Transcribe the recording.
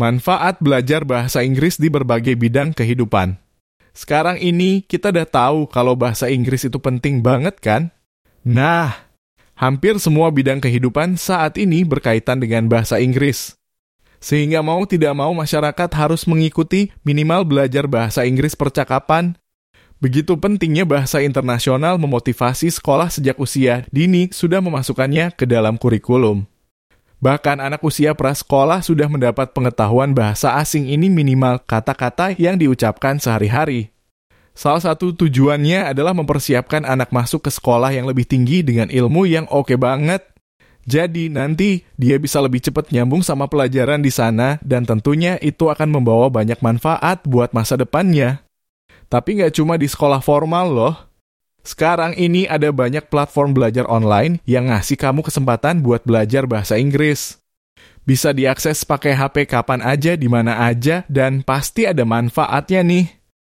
Manfaat belajar bahasa Inggris di berbagai bidang kehidupan. Sekarang ini kita udah tahu kalau bahasa Inggris itu penting banget kan? Nah, hampir semua bidang kehidupan saat ini berkaitan dengan bahasa Inggris. Sehingga mau tidak mau masyarakat harus mengikuti minimal belajar bahasa Inggris percakapan. Begitu pentingnya bahasa internasional memotivasi sekolah sejak usia dini sudah memasukkannya ke dalam kurikulum. Bahkan anak usia prasekolah sudah mendapat pengetahuan bahasa asing ini minimal kata-kata yang diucapkan sehari-hari. Salah satu tujuannya adalah mempersiapkan anak masuk ke sekolah yang lebih tinggi dengan ilmu yang oke banget. Jadi nanti dia bisa lebih cepat nyambung sama pelajaran di sana dan tentunya itu akan membawa banyak manfaat buat masa depannya. Tapi nggak cuma di sekolah formal loh. Sekarang ini ada banyak platform belajar online yang ngasih kamu kesempatan buat belajar bahasa Inggris. Bisa diakses pakai HP kapan aja, di mana aja, dan pasti ada manfaatnya nih.